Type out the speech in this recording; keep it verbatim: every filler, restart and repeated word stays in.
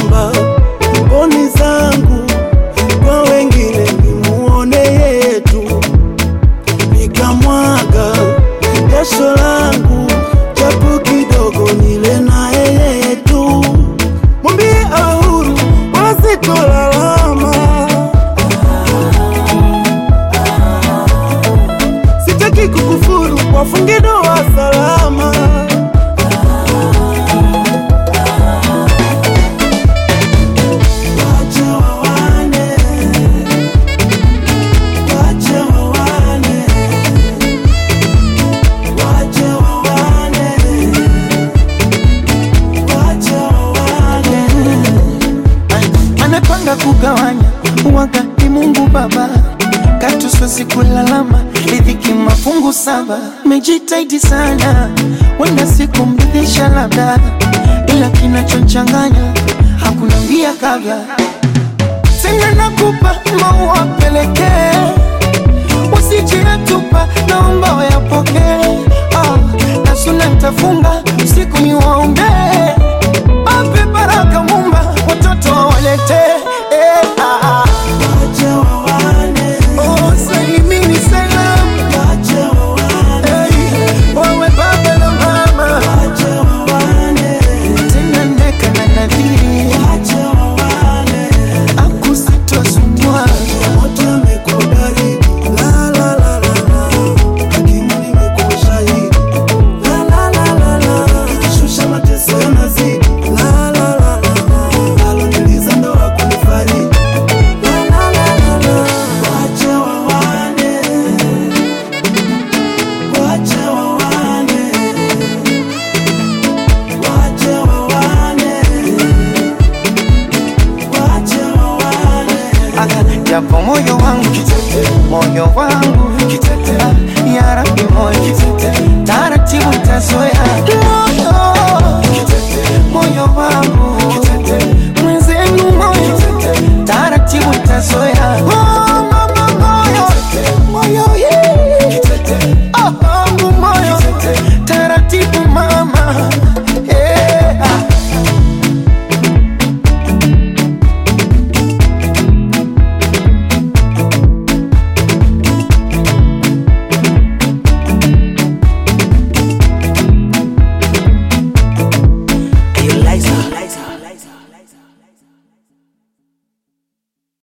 naomba mboni zangu kwa wengine nimuone yetu, nikamwaga jasho langu japo kidogo nile na yetu. Mwambie ahuru wasitolalama, sitaki kukufuru, wafunge ndoa salama. Kugawanya wakati Mungu Baba katu siwezi kulalama, riziki mafungu saba. Mejitahidi sana wenda siku mridhisha labda, ila kinachochanganya hakuna mbia kabla. Tena nakupa maua pelekee, usijiyatupa naomba wayapokee. Ah, na suna nitafunga usiku ni waombe, ape baraka Mumba watoto walete. Japo moyo wangu, moyo wangu